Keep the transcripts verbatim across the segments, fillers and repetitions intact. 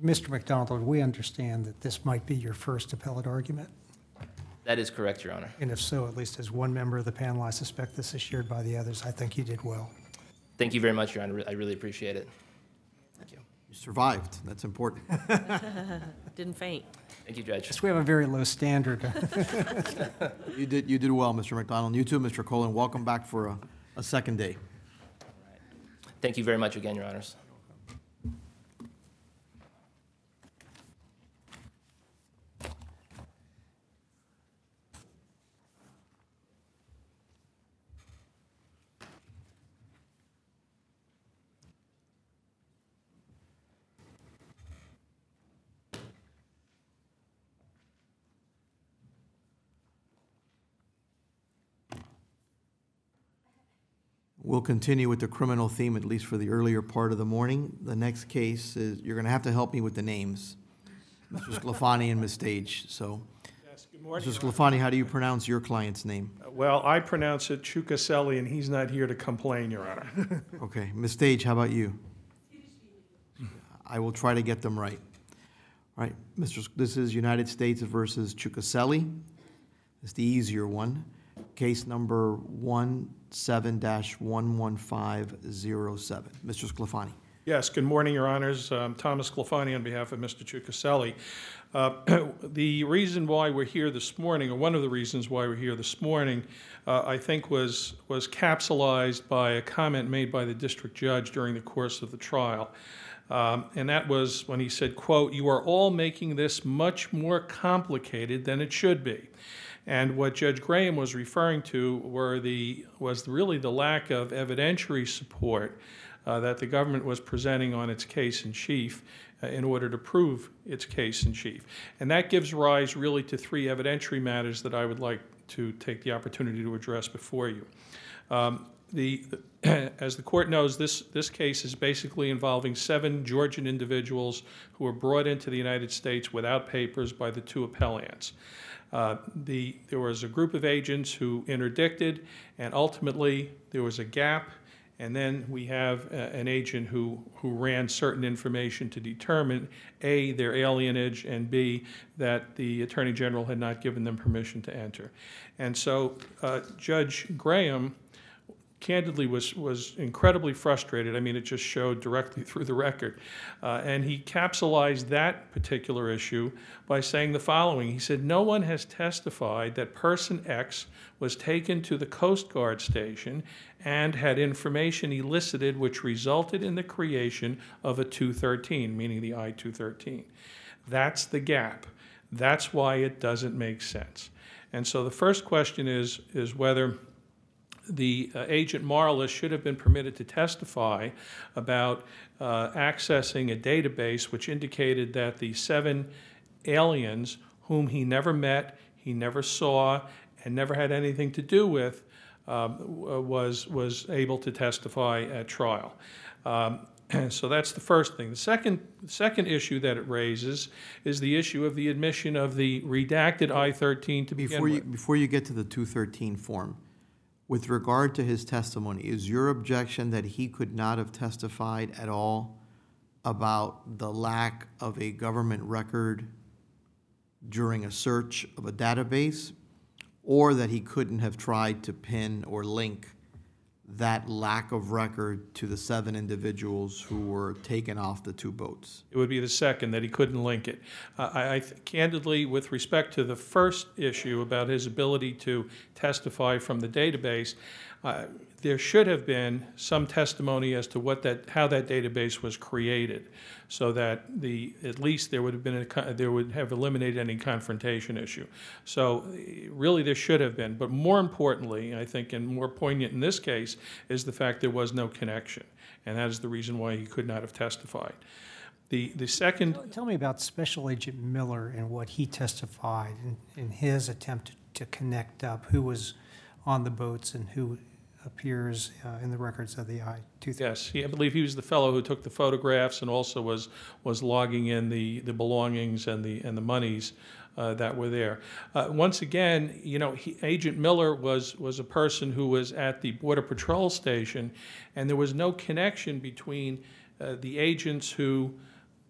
Mister McDonald, we understand that this might be your first appellate argument. That is correct, Your Honor. And if so, at least as one member of the panel, I suspect this is shared by the others. I think you did well. Thank you very much, Your Honor. I really appreciate it. Thank you. You survived. That's important. Didn't faint. Thank you, Judge. Yes, we have a very low standard. You did, you did well, Mister McDonald. And you too, Mister Colon. Welcome back for a, a second day. Thank you very much again, Your Honors. We'll continue with the criminal theme, at least for the earlier part of the morning. The next case is, you're going to have to help me with the names. Mister Sclafani and Miz Stage. So, Yes, good morning. Mister Sclafani, how do you pronounce your client's name? Well, I pronounce it Chukaselli, and he's not here to complain, Your Honor. Okay. Miz Stage, how about you? I will try to get them right. All right, Mister S- This is United States versus Chukaselli. It's the easier one. Case number one seven dash one one five zero seven. Mister Sclafani. Yes, good morning, Your Honors. Um, Thomas Sclafani on behalf of Mister Chukaselli. Uh, the reason why we're here this morning, or one of the reasons why we're here this morning, uh, I think was, was capsulized by a comment made by the district judge during the course of the trial. Um, and that was when he said, quote, "You are all making this much more complicated than it should be." And what Judge Graham was referring to were the, was really the lack of evidentiary support uh, that the government was presenting on its case in chief uh, in order to prove its case in chief. And that gives rise really to three evidentiary matters that I would like to take the opportunity to address before you. Um, the, as the court knows, this, this case is basically involving seven Georgian individuals who were brought into the United States without papers by the two appellants. Uh, the, there was a group of agents who interdicted, and ultimately there was a gap, and then we have uh, an agent who, who ran certain information to determine, A, their alienage, and B, that the Attorney General had not given them permission to enter. And so uh, Judge Graham candidly was, was incredibly frustrated. I mean, it just showed directly through the record. Uh, and he capsulized that particular issue by saying the following. He said, "No one has testified that person X was taken to the Coast Guard station and had information elicited which resulted in the creation of a two thirteen, meaning the I two thirteen. That's the gap. That's why it doesn't make sense." And so the first question is, is whether the uh, agent Marlis should have been permitted to testify about uh, accessing a database which indicated that the seven aliens whom he never met, he never saw, and never had anything to do with um, was, was able to testify at trial. Um, so that's the first thing. The second, the second issue that it raises is the issue of the admission of the redacted I thirteen to begin Before you, with. before you get to the two thirteen form, with regard to his testimony, is your objection that he could not have testified at all about the lack of a government record during a search of a database, or that he couldn't have tried to pin or link that lack of record to the seven individuals who were taken off the two boats? It would be the second, that he couldn't link it. Uh, I, I candidly, with respect to the first issue about his ability to testify from the database, uh, there should have been some testimony as to what that, how that database was created, so that the at least there would have been a, there would have eliminated any confrontation issue. So really, there should have been. But more importantly, I think, and more poignant in this case, is the fact there was no connection, and that is the reason why he could not have testified. The the second. Tell me about Special Agent Miller and what he testified in, in his attempt to connect up who was on the boats and who appears uh, in the records of the I two thirteen. Yes, he, I believe he was the fellow who took the photographs and also was was logging in the, the belongings and the and the monies uh, that were there. Uh, once again, you know, he, Agent Miller was was a person who was at the Border Patrol station, and there was no connection between uh, the agents who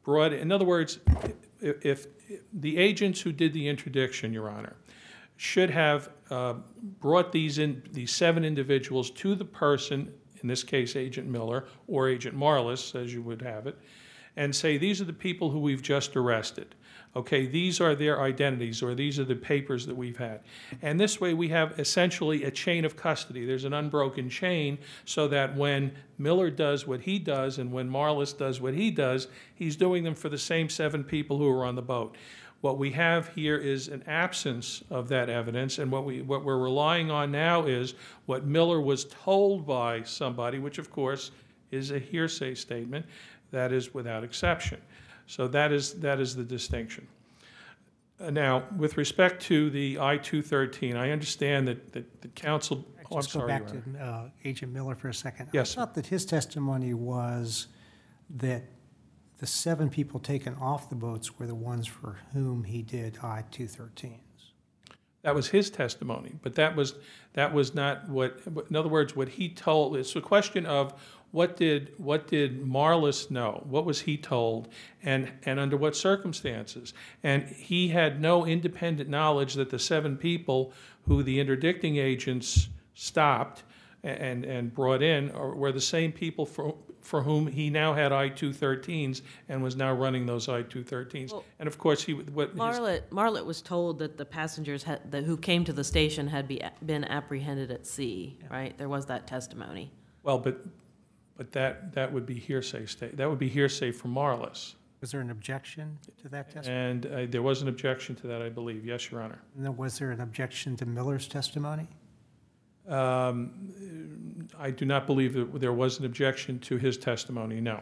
brought, in other words, if, if the agents who did the interdiction, Your Honor, should have uh, brought these in, these seven individuals to the person, in this case Agent Miller or Agent Marlis, as you would have it, and say, these are the people who we've just arrested. Okay, these are their identities, or these are the papers that we've had. And this way we have essentially a chain of custody. There's an unbroken chain so that when Miller does what he does and when Marlis does what he does, he's doing them for the same seven people who are on the boat. What we have here is an absence of that evidence, and what, we, what we're relying on now is what Miller was told by somebody, which of course is a hearsay statement, that is without exception. So that is, that is the distinction. Uh, now, with respect to the I two thirteen, I understand that, that the counsel, oh, I'm Just go sorry, back Your Honor. to uh, Agent Miller for a second. Yes. I thought that his testimony was that the seven people taken off the boats were the ones for whom he did I two thirteens. That was his testimony, but that was, that was not what, in other words, what he told, it's a question of what did, what did Marlis know? What was he told, and, and under what circumstances? And he had no independent knowledge that the seven people who the interdicting agents stopped and, and brought in were the same people for, for whom he now had I two thirteens and was now running those I two thirteens. Well, and of course, he what his, Marlett, Marlett was told that the passengers had, that who came to the station had be, been apprehended at sea, right? There was that testimony. well, but but that that would be hearsay. State that would be hearsay from Marlis. Was there an objection to that testimony? And uh, there was an objection to that, I believe. Yes, Your Honor. And then was there an objection to Miller's testimony? Um, I do not believe that there was an objection to his testimony, no.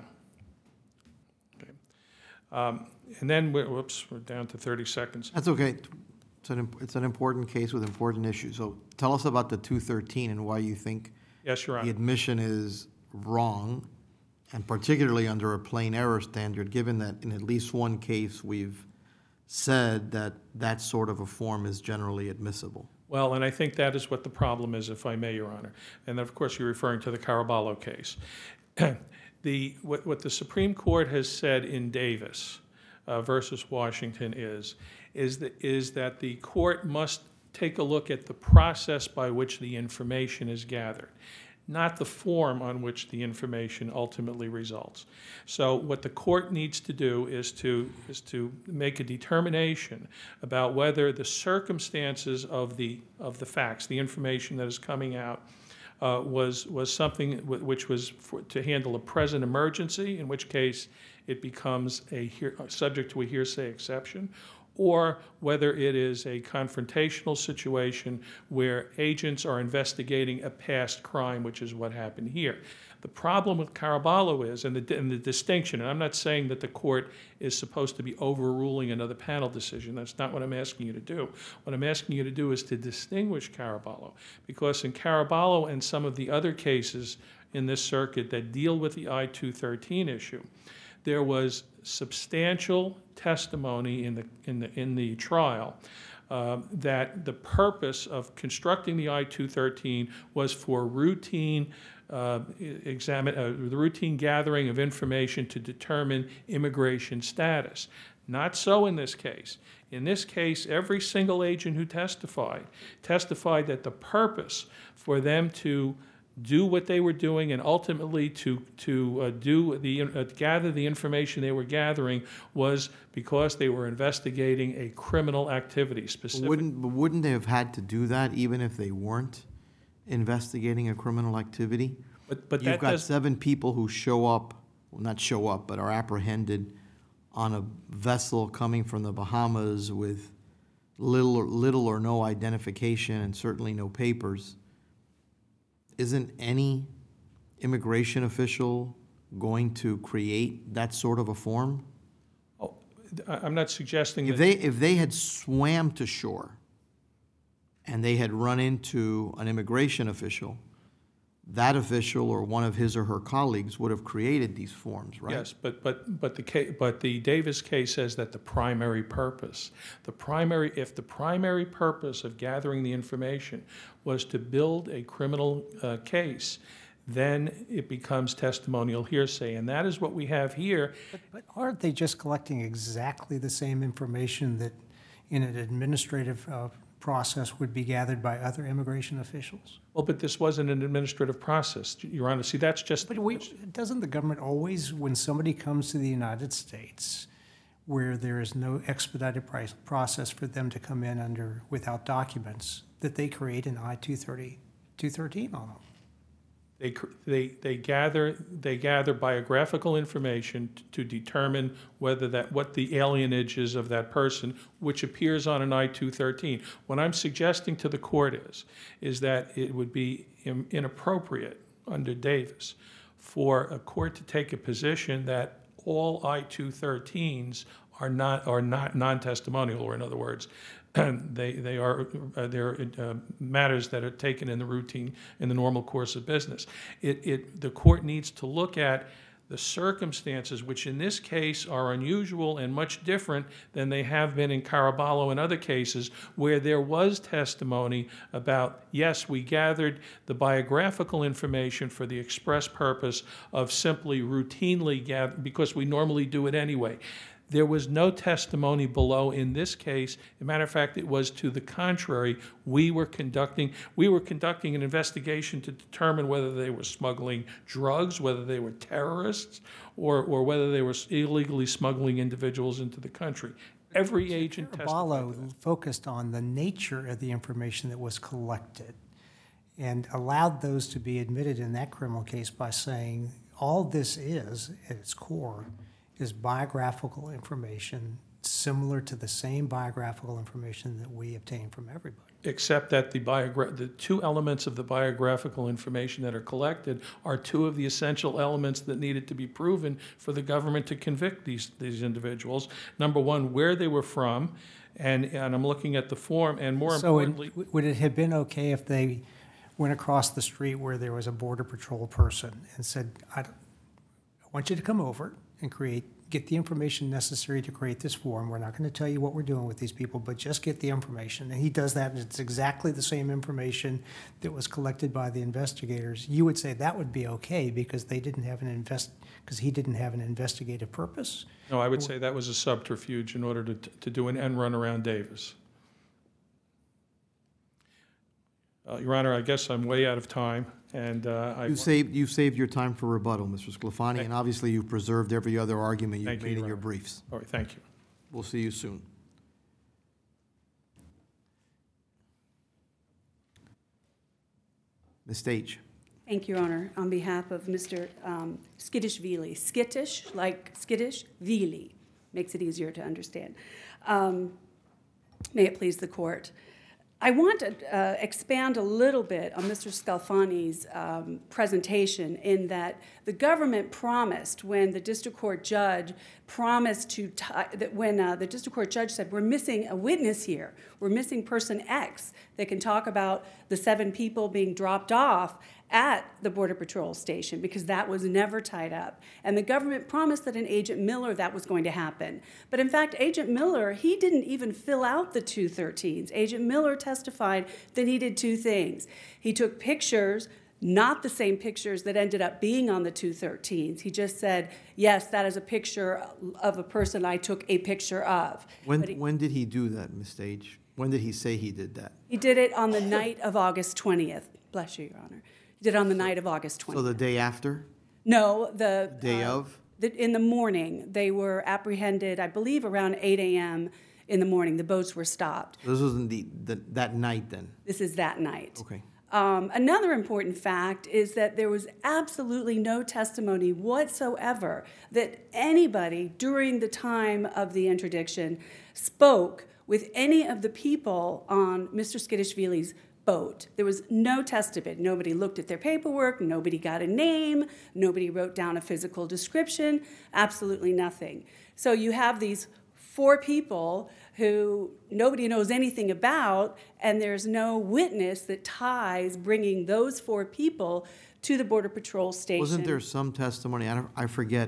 Okay. Um, and then, we're, whoops, we're down to thirty seconds. That's okay. It's an, imp- it's an important case with important issues. So tell us about the two thirteen and why you think Yes, Your the Honor. admission is wrong, and particularly under a plain error standard, given that in at least one case we've said that that sort of a form is generally admissible. Well, and I think that is what the problem is, if I may, Your Honor. And of course, you're referring to the Caraballo case. the, what, what the Supreme Court has said in Davis uh, versus Washington is, is that, is that the court must take a look at the process by which the information is gathered, not the form on which the information ultimately results. So what the court needs to do is to, is to make a determination about whether the circumstances of the, of the facts, the information that is coming out, uh, was, was something w- which was for, to handle a present emergency, in which case it becomes a hear, subject to a hearsay exception, or whether it is a confrontational situation where agents are investigating a past crime, which is what happened here. The problem with Caraballo is, and the, and the distinction, and I'm not saying that the court is supposed to be overruling another panel decision. That's not what I'm asking you to do. What I'm asking you to do is to distinguish Caraballo, because in Caraballo and some of the other cases in this circuit that deal with the I two thirteen issue, there was substantial testimony in the, in the, in the trial uh, that the purpose of constructing the I two thirteen was for routine uh, examine, uh, the routine gathering of information to determine immigration status. Not so in this case. In this case, every single agent who testified testified that the purpose for them to do what they were doing and ultimately to to uh, do the uh, gather the information they were gathering was because they were investigating a criminal activity. Specific. Wouldn't, but wouldn't they have had to do that even if they weren't investigating a criminal activity? But but You've that got does, seven people who show up, well, not show up, but are apprehended on a vessel coming from the Bahamas with little or, little or no identification and certainly no papers. Isn't any immigration official going to create that sort of a form? oh, I- I'm not suggesting If that. they, if they had swam to shore and they had run into an immigration official, that official or one of his or her colleagues would have created these forms, right? Yes, but but but the ca- but the Davis case says that the primary purpose, the primary if the primary purpose of gathering the information was to build a criminal uh, case, then it becomes testimonial hearsay. And that is what we have here. But, but aren't they just collecting exactly the same information that in an administrative uh, process would be gathered by other immigration officials? Well, but this wasn't an administrative process, Your Honor. See, that's just... But we, doesn't the government always, when somebody comes to the United States, where there is no expedited price, process for them to come in under without documents, that they create an I two thirty, two thirteen on them? They, cr- they, they gather, they gather biographical information t- to determine whether that, what the alienage is of that person, which appears on an I two thirteen. What I'm suggesting to the court is, is that it would be im- inappropriate under Davis for a court to take a position that all I two thirteens are not, are not non-testimonial, or in other words, They they are uh, they're uh, matters that are taken in the routine in the normal course of business. It it the court needs to look at the circumstances, which in this case are unusual and much different than they have been in Caraballo and other cases where there was testimony about, yes, we gathered the biographical information for the express purpose of simply routinely gather because we normally do it anyway. There was no testimony below in this case. As a matter of fact, it was to the contrary. We were conducting we were conducting an investigation to determine whether they were smuggling drugs, whether they were terrorists, or or whether they were illegally smuggling individuals into the country. Every agent testified to Caraballo that. focused on the nature of the information that was collected and allowed those to be admitted in that criminal case by saying all this is, at its core, is biographical information similar to the same biographical information that we obtain from everybody. Except that the biogra- the two elements of the biographical information that are collected are two of the essential elements that needed to be proven for the government to convict these, these individuals. Number one, where they were from, and, and I'm looking at the form, and more So it- importantly... would it have been okay if they went across the street where there was a Border Patrol person and said, I, don't- I want you to come over and create, get the information necessary to create this form. We're not going to tell you what we're doing with these people, but just get the information. And he does that, and it's exactly the same information that was collected by the investigators. You would say that would be okay because they didn't have an invest, because he didn't have an investigative purpose? No, I would say that was a subterfuge in order to, to do an end run around Davis. Uh, Your Honor, I guess I'm way out of time, and uh, I... You saved, you saved your time for rebuttal, Mister Sclafani, and obviously you've preserved every other argument Thank you've you, made in Your your Honor. briefs. All right, thank you. We'll see you soon. Miz Stage. Thank you, Your Honor. On behalf of Mister Um, Skitishvili, skittish, like skittish, Vili, makes it easier to understand. Um, may it please the court. I want to uh, expand a little bit on Mister Scalfani's um, presentation in that the government promised when the district court judge promised to, tie, that when uh, the district court judge said, we're missing a witness here, we're missing person X that can talk about the seven people being dropped off at the Border Patrol station because that was never tied up. And the government promised that in Agent Miller that was going to happen. But in fact, Agent Miller, he didn't even fill out the two thirteens. Agent Miller testified that he did two things. He took pictures, not the same pictures that ended up being on the two thirteens. He just said, yes, that is a picture of a person I took a picture of. When, But he, when did he do that, Miz Stage? When did he say he did that? he did it on the night of August twentieth. Bless you, Your Honor. He did it on the night of August So twentieth. the day after? No, the Day uh, of? the, in the morning. They were apprehended, I believe, around eight a.m. in the morning. The boats were stopped. This wasn't the, the, that night then? This is that night. Okay. Um, another important fact is that there was absolutely no testimony whatsoever that anybody during the time of the interdiction spoke with any of the people on Mister Skitishvili's boat. There was no testament. Nobody looked at their paperwork. Nobody got a name. Nobody wrote down a physical description. Absolutely nothing. So you have these four people who nobody knows anything about, and there's no witness that ties bringing those four people to the Border Patrol station. Wasn't there some testimony, I, don't, I forget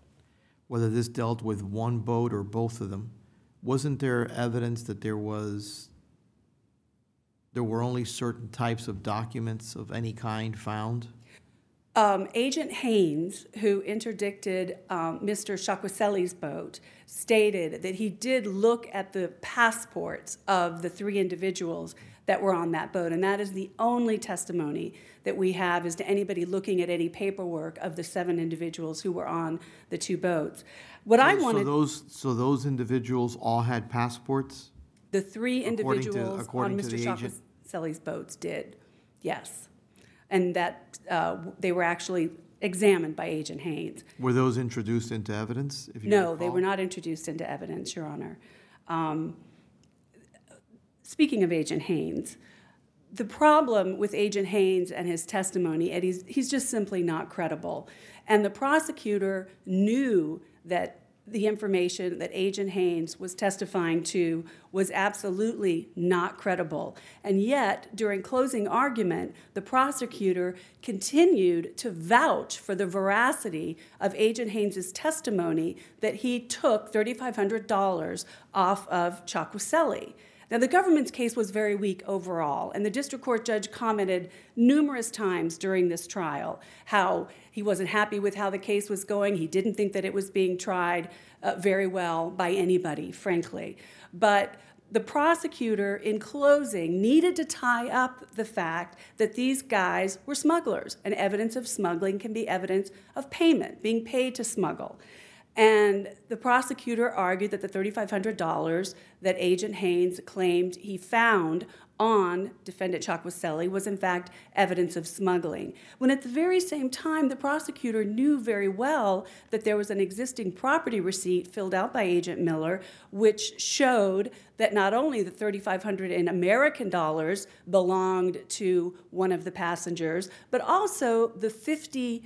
whether this dealt with one boat or both of them, wasn't there evidence that there was, there were only certain types of documents of any kind found? Um, Agent Haynes, who interdicted um, Mister Shakwaseli's boat, stated that he did look at the passports of the three individuals that were on that boat, and that is the only testimony that we have as to anybody looking at any paperwork of the seven individuals who were on the two boats. What I So- wanted, So those, so those individuals all had passports? the three according to- individuals on according to Mister the agent? Shakwaseli's boats did, yes. And that uh, they were actually examined by Agent Haynes. Were those introduced into evidence, if you No, they recall? were not introduced into evidence, Your Honor. Um, Speaking of Agent Haynes, the problem with Agent Haynes and his testimony, and he's, he's just simply not credible. And the prosecutor knew that the information that Agent Haynes was testifying to was absolutely not credible. And yet, during closing argument, the prosecutor continued to vouch for the veracity of Agent Haynes' testimony that he took three thousand five hundred dollars off of Shakwaseli. Now, the government's case was very weak overall, and the district court judge commented numerous times during this trial how he wasn't happy with how the case was going. He didn't think that it was being tried uh, very well by anybody, frankly. But the prosecutor, in closing, needed to tie up the fact that these guys were smugglers, and evidence of smuggling can be evidence of payment, being paid to smuggle. And the prosecutor argued that the three thousand five hundred dollars that Agent Haynes claimed he found on defendant Shakwaseli was in fact evidence of smuggling, when at the very same time the prosecutor knew very well that there was an existing property receipt filled out by Agent Miller which showed that not only the three thousand five hundred dollars in American dollars belonged to one of the passengers, but also the fifty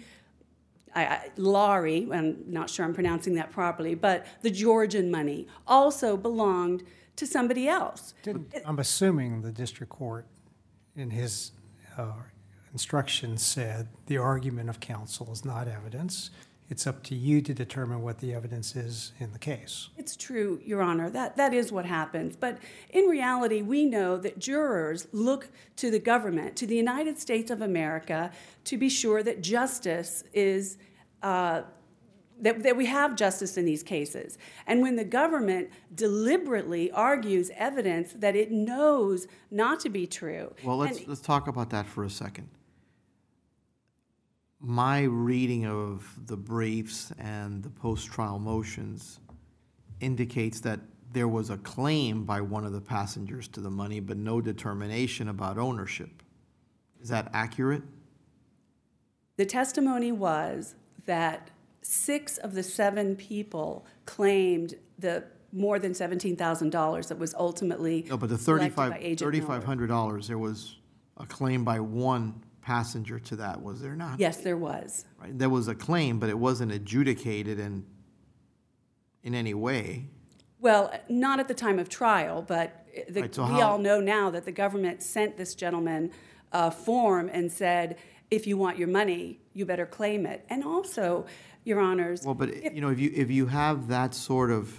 I, I, Lari, I'm not sure I'm pronouncing that properly, but the Georgian money also belonged to somebody else. Didn't, I'm assuming the district court, in his uh, instructions, said the argument of counsel is not evidence. It's up to you to determine what the evidence is in the case. It's true, Your Honor, that, that is what happens. But in reality, we know that jurors look to the government, to the United States of America, to be sure that justice is, uh, that, that we have justice in these cases. And when the government deliberately argues evidence that it knows not to be true. Well, let's, and, let's talk about that for a second. My reading of the briefs and the post-trial motions indicates that there was a claim by one of the passengers to the money, but no determination about ownership. Is that accurate? The testimony was that six of the seven people claimed the more than seventeen thousand dollars that was ultimately No, but the collected by thirty-five Agent Miller. thirty-five hundred dollars, there was a claim by one passenger to that, was there not? Yes, there was. Right. There was a claim, but it wasn't adjudicated in, in any way. Well, not at the time of trial, but the, Right, so we how- all know now that the government sent this gentleman a form and said, if you want your money, you better claim it. And also, Your Honors, Well, but, if- you know, if you, if you have that sort of,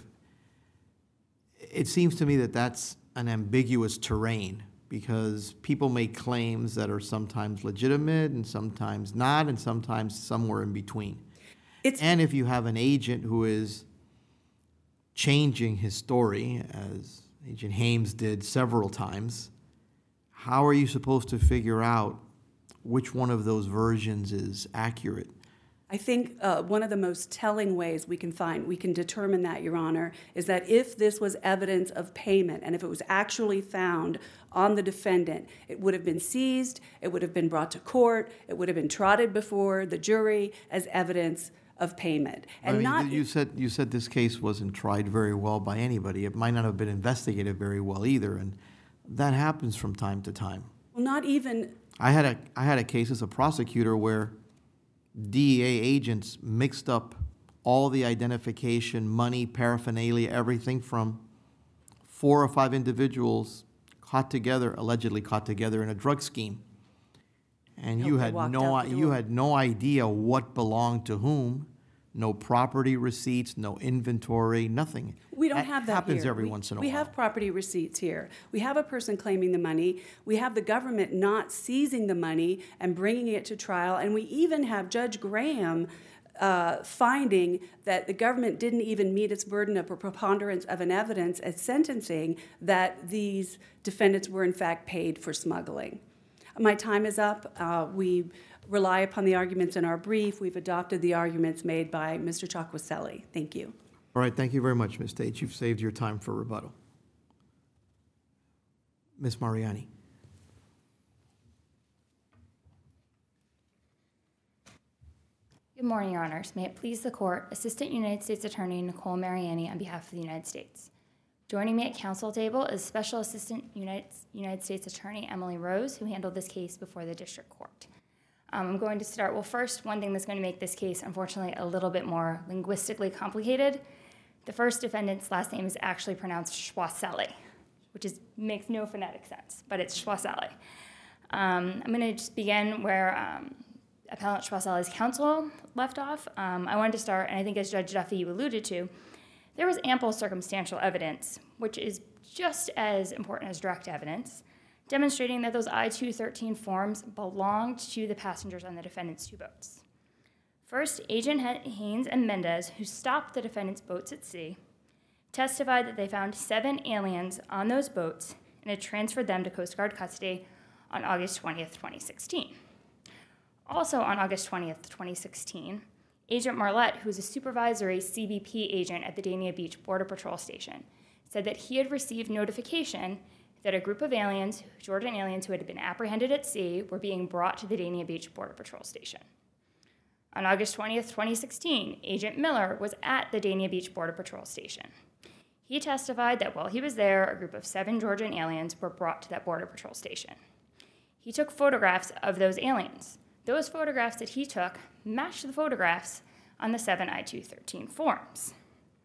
it seems to me that that's an ambiguous terrain, because people make claims that are sometimes legitimate and sometimes not, and sometimes somewhere in between. it's And if you have an agent who is changing his story, as Agent Haynes did several times, how are you supposed to figure out which one of those versions is accurate? I think uh, one of the most telling ways we can find, we can determine that, Your Honor, is that if this was evidence of payment and if it was actually found on the defendant, it would have been seized, it would have been brought to court, it would have been trotted before the jury as evidence of payment. I And mean, not, you said, you said this case wasn't tried very well by anybody. It might not have been investigated very well either, and that happens from time to time. well, not even, I had a, I had a case as a prosecutor where D E A agents mixed up all the identification, money, paraphernalia, everything from four or five individuals caught together, allegedly caught together in a drug scheme. And you Hope they had walked no, out i- the you door. had no idea what belonged to whom, no property receipts, no inventory, nothing. We don't have that here. Happens every We- once in a We while. have property receipts here. We have a person claiming the money. We have the government not seizing the money and bringing it to trial. And we even have Judge Graham uh, finding that the government didn't even meet its burden of a preponderance of an evidence at sentencing that these defendants were in fact paid for smuggling. My time is up. Uh, we rely upon the arguments in our brief. We've adopted the arguments made by Mister Chakwaselli. Thank you. All right, thank you very much, Miz Tate. You've saved your time for rebuttal. Miz Mariani. Good morning, Your Honors. May it please the Court, Assistant United States Attorney Nicole Mariani on behalf of the United States. Joining me at counsel table is Special Assistant United, United States Attorney Emily Rose, who handled this case before the District Court. Um, I'm going to start, well, first, one thing that's going to make this case, unfortunately, a little bit more linguistically complicated. The first defendant's last name is actually pronounced Chwaselli, which is, makes no phonetic sense, but it's Chwaselli. Um, I'm going to just begin where um, Appellant Chwaselli's counsel left off. Um, I wanted to start, and I think as Judge Duffy, you alluded to, there was ample circumstantial evidence, which is just as important as direct evidence, demonstrating that those I two thirteen forms belonged to the passengers on the defendant's two boats. First, Agent Haynes and Mendez, who stopped the defendant's boats at sea, testified that they found seven aliens on those boats and had transferred them to Coast Guard custody on August twentieth, twenty sixteen. Also on August twentieth, twenty sixteen, Agent Marlette, who was a supervisory C B P agent at the Dania Beach Border Patrol Station, said that he had received notification that a group of aliens, Georgian aliens who had been apprehended at sea, were being brought to the Dania Beach Border Patrol Station. On August twentieth, twenty sixteen, Agent Miller was at the Dania Beach Border Patrol Station. He testified that while he was there, a group of seven Georgian aliens were brought to that Border Patrol Station. He took photographs of those aliens. Those photographs that he took matched the photographs on the seven I two thirteen forms.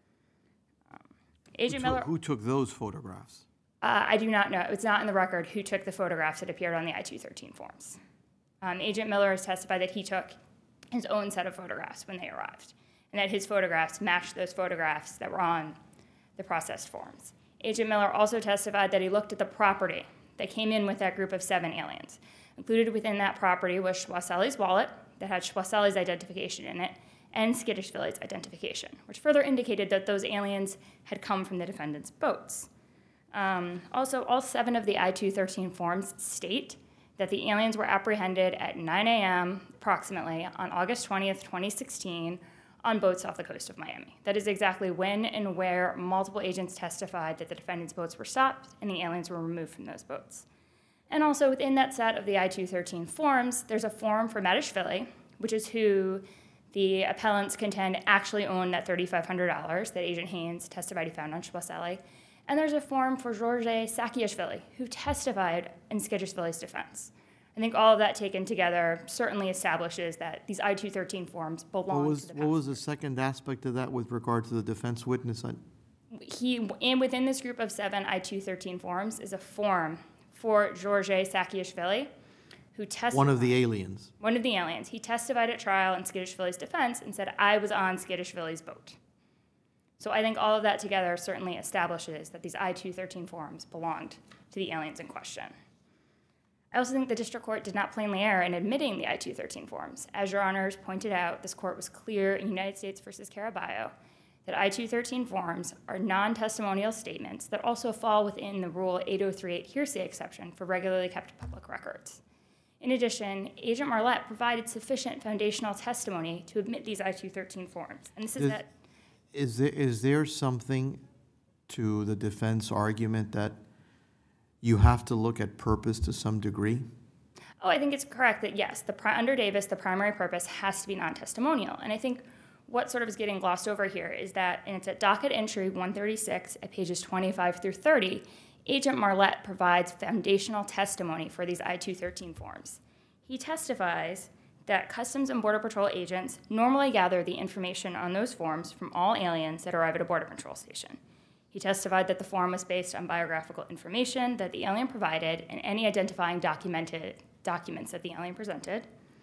Um, Agent Who Miller... took, who took those photographs? Uh, I do not know. It's not in the record who took the photographs that appeared on the I two thirteen forms. Um, Agent Miller has testified that he took his own set of photographs when they arrived, and that his photographs matched those photographs that were on the processed forms. Agent Miller also testified that he looked at the property that came in with that group of seven aliens. Included within that property was Chwaselli's wallet that had Chwaselli's identification in it and Skitishvili's identification, which further indicated that those aliens had come from the defendant's boats. Um, also, all seven of the I two thirteen forms state that the aliens were apprehended at nine a.m. approximately on August twentieth, twenty sixteen on boats off the coast of Miami. That is exactly when and where multiple agents testified that the defendant's boats were stopped and the aliens were removed from those boats. And also within that set of the I two thirteen forms, there's a form for Matishvili, which is who the appellants contend actually owned that three thousand five hundred dollars that Agent Haynes testified he found on Chwaselli. And there's a form for George Sakiashvili, who testified in Skitishvili's defense. I think all of that taken together certainly establishes that these I two thirteen forms belong What was, to the what was the passengers. second aspect of that with regard to the defense witness? I- He, and within this group of seven I two thirteen forms is a form for George Sakiashvili, who testified. One of the aliens. One of the aliens. He testified at trial in Skitishvili's defense and said, I was on Skitishvili's boat. So I think all of that together certainly establishes that these I two thirteen forms belonged to the aliens in question. I also think the district court did not plainly err in admitting the I two thirteen forms. As your honors pointed out, this court was clear in United States versus Caraballo that I two thirteen forms are non-testimonial statements that also fall within the Rule eight oh three eight hearsay exception for regularly kept public records. In addition, Agent Marlette provided sufficient foundational testimony to admit these I two thirteen forms. And this is Does- that Is there, is there something to the defense argument that you have to look at purpose to some degree? Oh, I think it's correct that yes, the pri- under Davis, the primary purpose has to be non-testimonial. And I think what sort of is getting glossed over here is that, and it's at docket entry one thirty-six at pages twenty-five through thirty, Agent Marlette provides foundational testimony for these I two thirteen forms. He testifies that Customs and Border Patrol agents normally gather the information on those forms from all aliens that arrive at a Border Patrol station. He testified that the form was based on biographical information that the alien provided and any identifying documented documents that the alien presented,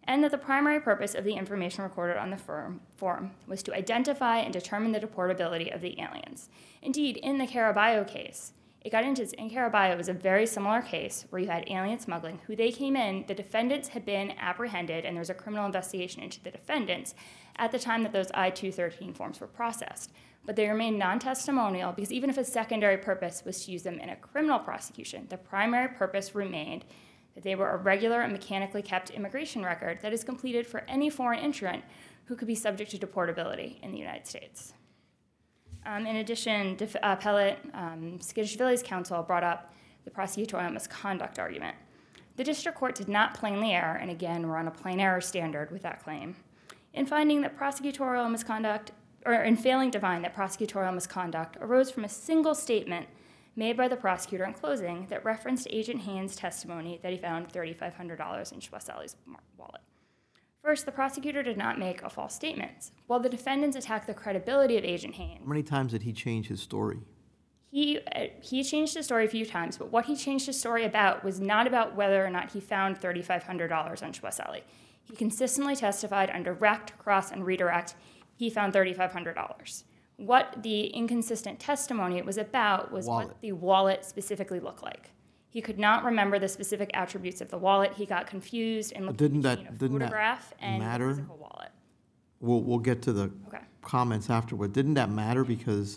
and that the primary purpose of the information recorded on the firm, form was to identify and determine the deportability of the aliens. Indeed, in the Caraballo case, it got into, in Caraballo, it was a very similar case where you had alien smuggling, who they came in, the defendants had been apprehended, and there was a criminal investigation into the defendants at the time that those I two thirteen forms were processed. But they remained non-testimonial because even if a secondary purpose was to use them in a criminal prosecution, the primary purpose remained that they were a regular and mechanically kept immigration record that is completed for any foreign entrant who could be subject to deportability in the United States. Um, in addition, def- uh, appellate um, Skidishvili's counsel brought up the prosecutorial misconduct argument. The district court did not plainly err, and again, we're on a plain error standard with that claim, in finding that prosecutorial misconduct, or in failing to find that prosecutorial misconduct arose from a single statement made by the prosecutor in closing that referenced Agent Haynes' testimony that he found three thousand five hundred dollars in Shwasali's wallet. First, the prosecutor did not make a false statement. While the defendants attacked the credibility of Agent Haynes, How many times did he change his story? he, uh, he changed his story a few times, but what he changed his story about was not about whether or not he found three thousand five hundred dollars on Shwasali. He consistently testified on direct, cross, and redirect he found three thousand five hundred dollars. What the inconsistent testimony was about was Wallet. what the wallet specifically looked like. He could not remember the specific attributes of the wallet. He got confused and But looked didn't between that- a didn't that photograph and matter? the physical wallet. We'll, we'll get to the Okay. comments afterward. Didn't that matter because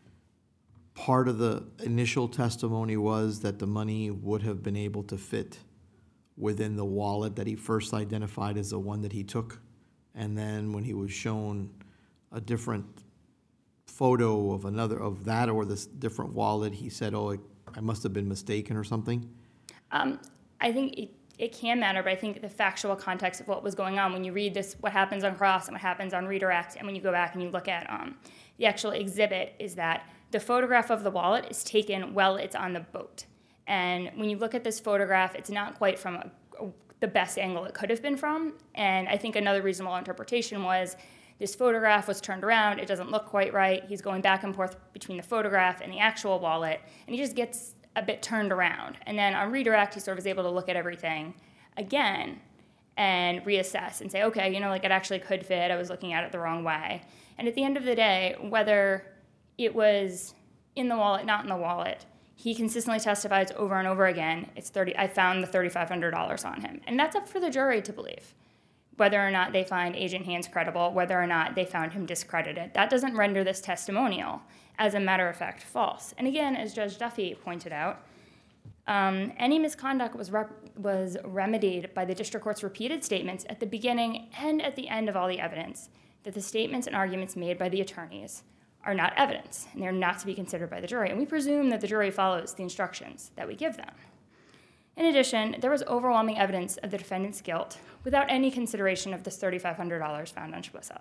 part of the initial testimony was that the money would have been able to fit within the wallet that he first identified as the one that he took? And then when he was shown a different photo of another, of that or this different wallet, he said, oh, it, I must have been mistaken or something? Um, I think it, it can matter, but I think the factual context of what was going on, when you read this, what happens on cross and what happens on redirect, and when you go back and you look at um, the actual exhibit, is that the photograph of the wallet is taken while it's on the boat. And when you look at this photograph, it's not quite from a, a, the best angle it could have been from. And I think another reasonable interpretation was this photograph was turned around, it doesn't look quite right, he's going back and forth between the photograph and the actual wallet, and he just gets a bit turned around. And then on redirect, he sort of is able to look at everything again and reassess and say, okay, you know, like it actually could fit, I was looking at it the wrong way. And at the end of the day, whether it was in the wallet, not in the wallet, he consistently testifies over and over again, it's thirty, I found the three thousand five hundred dollars on him. And that's up for the jury to believe, whether or not they find Agent Haynes credible, whether or not they found him discredited. That doesn't render this testimonial, as a matter of fact, false. And again, as Judge Duffy pointed out, um, any misconduct was, rep- was remedied by the district court's repeated statements at the beginning and at the end of all the evidence that the statements and arguments made by the attorneys are not evidence, and they're not to be considered by the jury. And we presume that the jury follows the instructions that we give them. In addition, there was overwhelming evidence of the defendant's guilt without any consideration of this three thousand five hundred dollars found on Shwasali.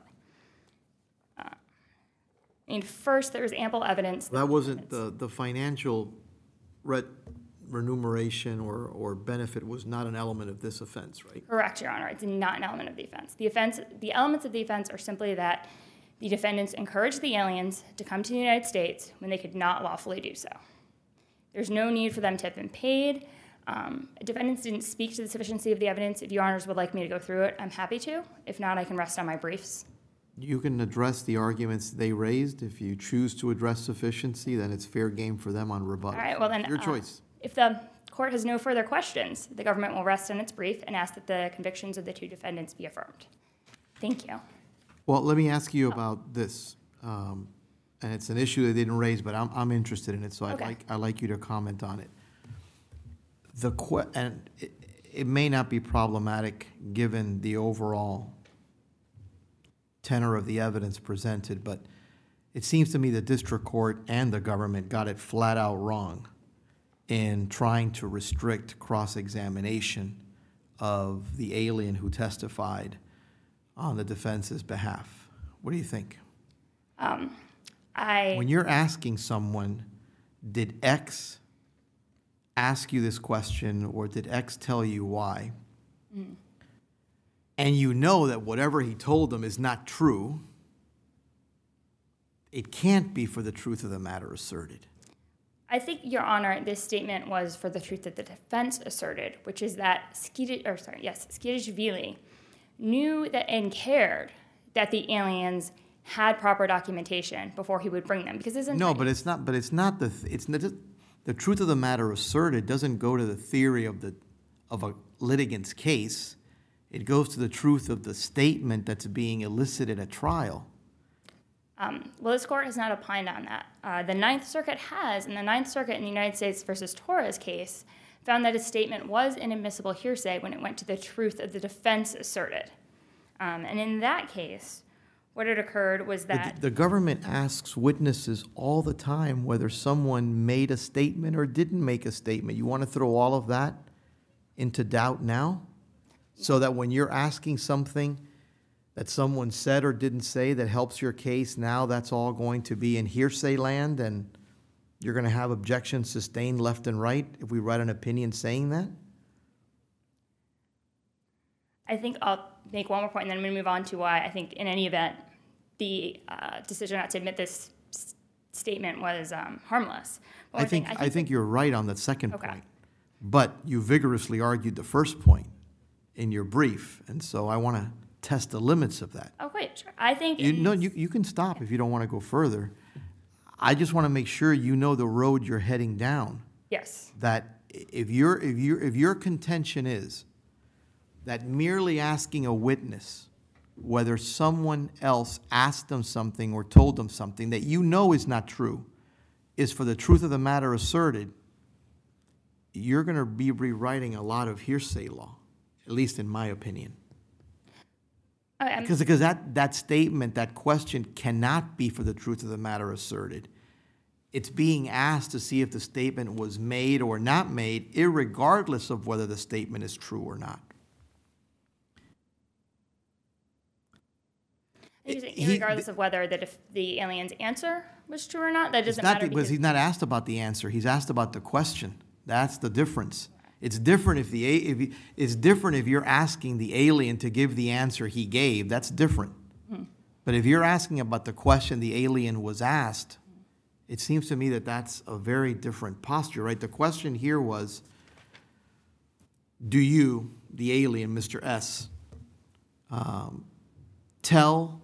Uh, I mean, first, there was ample evidence. That wasn't, the, the financial re- remuneration or, or benefit was not an element of this offense, right? Correct, Your Honor. It's not an element of the offense. The offense, the elements of the offense are simply that the defendants encouraged the aliens to come to the United States when they could not lawfully do so. There's no need for them to have been paid. Um, defendants didn't speak to the sufficiency of the evidence. If Your Honors would like me to go through it, I'm happy to. If not, I can rest on my briefs. You can address the arguments they raised. If you choose to address sufficiency, then it's fair game for them on rebuttal. All right, well then, Your uh, choice. If the court has no further questions, the government will rest on its brief and ask that the convictions of the two defendants be affirmed. Thank you. Well, let me ask you about this, um, and it's an issue they didn't raise, but I'm, I'm interested in it, so I'd Okay. like, I'd like you to comment on it. The que- and it, it may not be problematic given the overall tenor of the evidence presented, but it seems to me the district court and the government got it flat out wrong in trying to restrict cross-examination of the alien who testified on the defense's behalf. What do you think? Um, I When you're asking someone, did X ask you this question or did X tell you why? Mm. And you know that whatever he told them is not true, it can't be for the truth of the matter asserted. I think, Your Honor, this statement was for the truth that the defense asserted, which is that Skid- or sorry, yes, Skidishvili knew that and cared that the aliens had proper documentation before he would bring them, because isn't No, but it's not, but it's not the, th- it's not, the truth of the matter asserted doesn't go to the theory of the, of a litigant's case. It goes to the truth of the statement that's being elicited at trial. Um, well, this court has not opined on that. Uh, the Ninth Circuit has, and the Ninth Circuit in the United States versus Torres case found that a statement was inadmissible hearsay when it went to the truth of the defense asserted. Um, and in that case, what had occurred was The, that the government asks witnesses all the time whether someone made a statement or didn't make a statement. You want to throw all of that into doubt now? So that when you're asking something that someone said or didn't say that helps your case, now that's all going to be in hearsay land and you're going to have objections sustained left and right if we write an opinion saying that? I think I'll make one more point, and then I'm going to move on to why I think, in any event, the uh, decision not to admit this s- statement was um, harmless. But I one thing- think, I think you're right on the second Okay. point. But you vigorously argued the first point in your brief, and so I want to test the limits of that. Oh, wait, sure. I think. You, in no, this- you, you can stop if you don't want to go further. I just want to make sure you know the road you're heading down. Yes. That if your if your if your contention is that merely asking a witness whether someone else asked them something or told them something that you know is not true is for the truth of the matter asserted, you're going to be rewriting a lot of hearsay law, at least in my opinion. Okay, I'm- Because, because that, that statement, that question cannot be for the truth of the matter asserted. It's being asked to see if the statement was made or not made, irregardless of whether the statement is true or not. I think you're saying he- regardless of whether the, def- the alien's answer was true or not, that It's doesn't not matter because because he's not asked about the answer, he's asked about the question. That's the difference. It's different if the, a- if, he- it's different if you're asking the alien to give the answer he gave, that's different. But if you're asking about the question the alien was asked, it seems to me that that's a very different posture, right? The question here was, do you, the alien, Mister S, um, tell,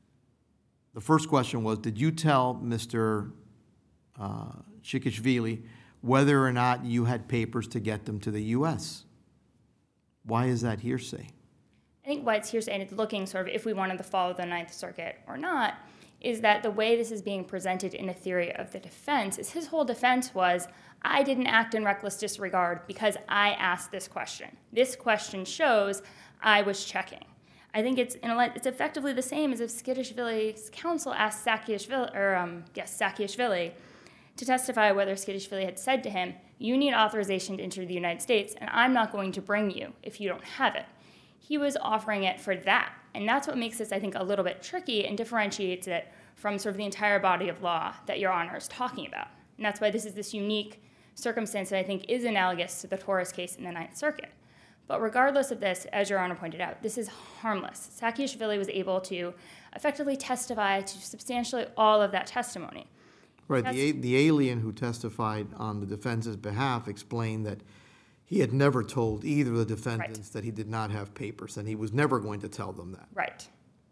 the first question was, did you tell Mister Uh, Chikishvili whether or not you had papers to get them to the U S? Why is that hearsay? I think why it's hearsay, and it's looking sort of if we wanted to follow the Ninth Circuit or not, is that the way this is being presented in a theory of the defense is his whole defense was, I didn't act in reckless disregard because I asked this question. This question shows I was checking. I think it's in a, it's effectively the same as if Skidishvili's counsel asked Saakashvili, or um, yes, Saakashvili, to testify whether Skidishvili had said to him, you need authorization to enter the United States, and I'm not going to bring you if you don't have it. He was offering it for that. And that's what makes this, I think, a little bit tricky and differentiates it from sort of the entire body of law that Your Honor is talking about. And that's why this is this unique circumstance that I think is analogous to the Torres case in the Ninth Circuit. But regardless of this, as Your Honor pointed out, this is harmless. Saakashvili was able to effectively testify to substantially all of that testimony. Right, the, a- the alien who testified on the defense's behalf explained that he had never told either of the defendants that he did not have papers, and he was never going to tell them that. Right.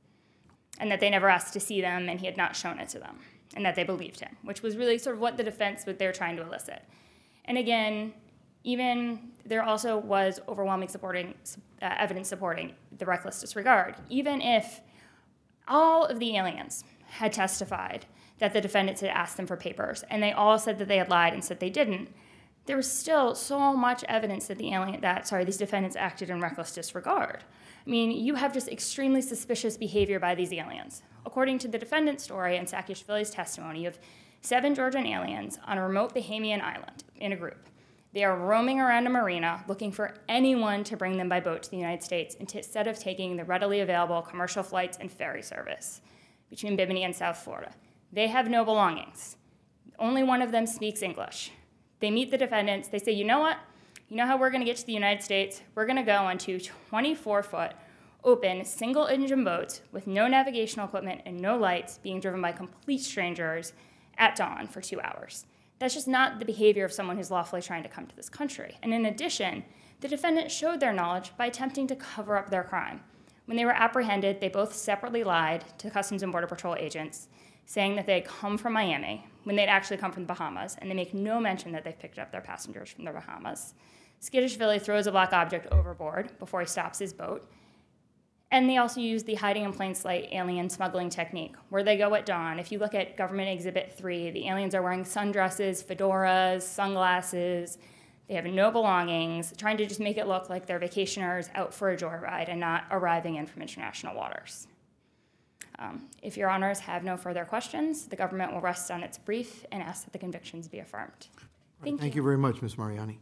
And that they never asked to see them, and he had not shown it to them, and that they believed him, which was really sort of what the defense, what they were trying to elicit. And again, even there also was overwhelming supporting uh, evidence supporting the reckless disregard. Even if all of the aliens had testified that the defendants had asked them for papers, and they all said that they had lied and said they didn't, there was still so much evidence that the alien, that sorry, these defendants acted in reckless disregard. I mean, you have just extremely suspicious behavior by these aliens. According to the defendant's story and Saakashvili's testimony, you have seven Georgian aliens on a remote Bahamian island in a group. They are roaming around a marina looking for anyone to bring them by boat to the United States instead of taking the readily available commercial flights and ferry service between Bimini and South Florida. They have no belongings. Only one of them speaks English. They meet the defendants. They say, you know what? You know how we're going to get to the United States? We're going to go on two twenty-four foot open single-engine boats with no navigational equipment and no lights being driven by complete strangers at dawn for two hours. That's just not the behavior of someone who's lawfully trying to come to this country. And in addition, the defendant showed their knowledge by attempting to cover up their crime. When they were apprehended, they both separately lied to Customs and Border Patrol agents, saying that they had come from Miami when they'd actually come from the Bahamas, and they make no mention that they've picked up their passengers from the Bahamas. Skittish Billy throws a black object overboard before he stops his boat. And they also use the hiding in plain sight alien smuggling technique, where they go at dawn. If you look at Government Exhibit three, the aliens are wearing sundresses, fedoras, sunglasses. They have no belongings, trying to just make it look like they're vacationers out for a joyride and not arriving in from international waters. Um, if your honors have no further questions, the government will rest on its brief and ask that the convictions be affirmed. Thank you. Thank you very much, Miz Mariani.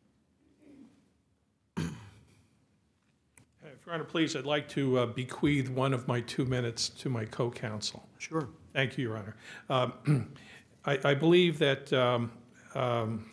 If Your Honor, please, I'd like to uh, bequeath one of my two minutes to my co-counsel. Sure. Thank you, Your Honor. Um, I, I believe that um, um,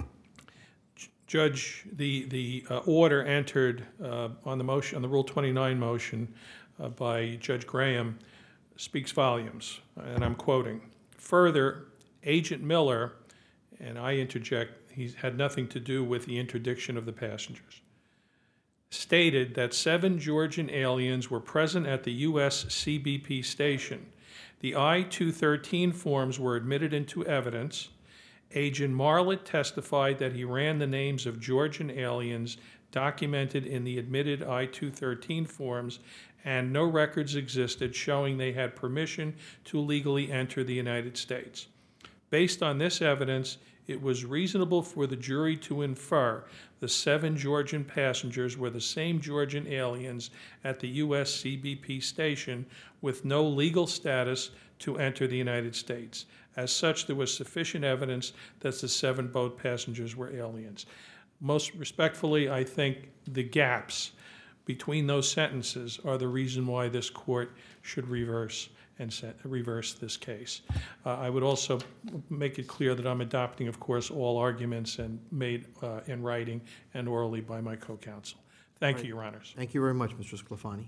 Judge, the, the uh, order entered uh, on the motion, on the Rule twenty-nine motion uh, by Judge Graham speaks volumes, and I'm quoting. Further, Agent Miller, and I interject, he had nothing to do with the interdiction of the passengers, stated that seven Georgian aliens were present at the U S C B P station. The I two thirteen forms were admitted into evidence. Agent Marlett testified that he ran the names of Georgian aliens documented in the admitted I two thirteen forms, and no records existed showing they had permission to legally enter the United States. Based on this evidence, it was reasonable for the jury to infer the seven Georgian passengers were the same Georgian aliens at the U S C B P station with no legal status to enter the United States. As such, there was sufficient evidence that the seven boat passengers were aliens. Most respectfully, I think the gaps between those sentences are the reason why this court should reverse and set, reverse this case. Uh, I would also make it clear that I'm adopting, of course, all arguments and made uh, in writing and orally by my co-counsel. Thank Right. you, Your Honors. Thank you very much, Mister Sclafani.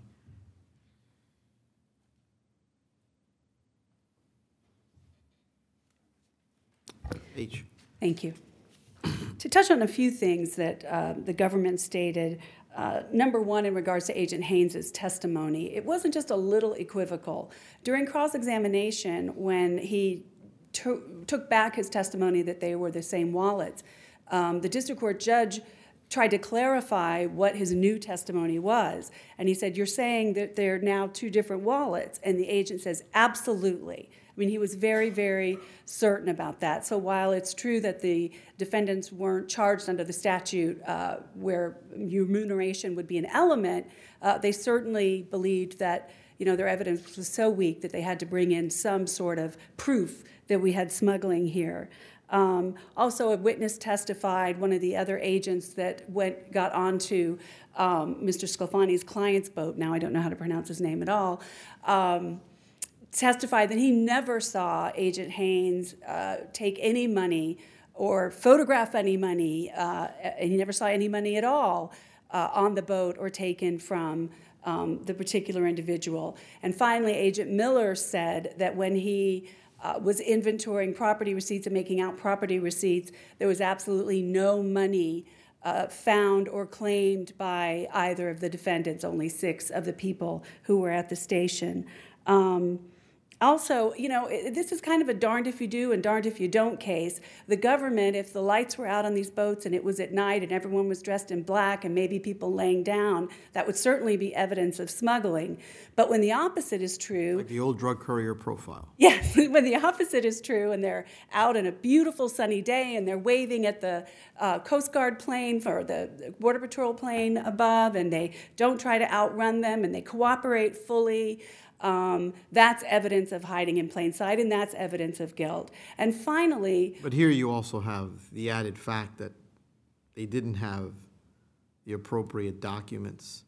H. Thank you. To touch on a few things that uh, the government stated, uh, number one, in regards to Agent Haynes' testimony, it wasn't just a little equivocal. During cross-examination, when he to took back his testimony that they were the same wallets, um, the district court judge tried to clarify what his new testimony was. And he said, you're saying that they're now two different wallets. And the agent says, absolutely. I mean, he was very, very certain about that. So while it's true that the defendants weren't charged under the statute uh, where remuneration would be an element, uh, they certainly believed that, you know, their evidence was so weak that they had to bring in some sort of proof that we had smuggling here. Um, also, a witness testified, one of the other agents that went got onto um, Mister Sclafani's client's boat, now I don't know how to pronounce his name at all, um, testified that he never saw Agent Haynes uh, take any money or photograph any money, uh, and he never saw any money at all uh, on the boat or taken from um, the particular individual. And finally, Agent Miller said that when he uh, was inventorying property receipts and making out property receipts, there was absolutely no money uh, found or claimed by either of the defendants, only six of the people who were at the station. Um, Also, you know, this is kind of a darned if you do and darned if you don't case. The government, if the lights were out on these boats and it was at night and everyone was dressed in black and maybe people laying down, that would certainly be evidence of smuggling. But when the opposite is true... Like the old drug courier profile. Yes, when the opposite is true and they're out on a beautiful sunny day and they're waving at the uh, Coast Guard plane or the Border Patrol plane above and they don't try to outrun them and they cooperate fully... Um, that's evidence of hiding in plain sight, and that's evidence of guilt. And finally... But here you also have the added fact that they didn't have the appropriate documents,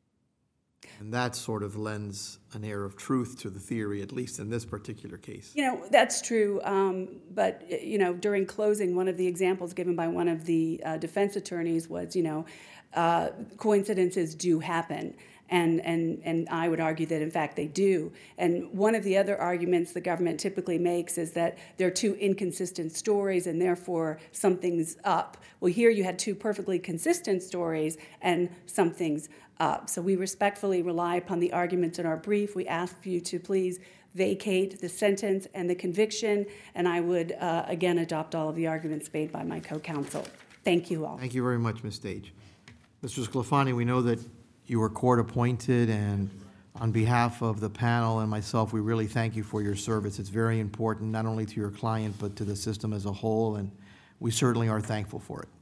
and that sort of lends an air of truth to the theory, at least in this particular case. You know, that's true, um, but, you know, during closing, one of the examples given by one of the uh, defense attorneys was, you know, uh, coincidences do happen. And, and, and I would argue that, in fact, they do. And one of the other arguments the government typically makes is that there are two inconsistent stories and therefore something's up. Well, here you had two perfectly consistent stories and something's up. So we respectfully rely upon the arguments in our brief. We ask you to please vacate the sentence and the conviction, and I would, uh, again, adopt all of the arguments made by my co-counsel. Thank you all. Thank you very much, Miz Stage. Mister Sclafani, we know that you were court-appointed, and on behalf of the panel and myself, we really thank you for your service. It's very important, not only to your client, but to the system as a whole, and we certainly are thankful for it.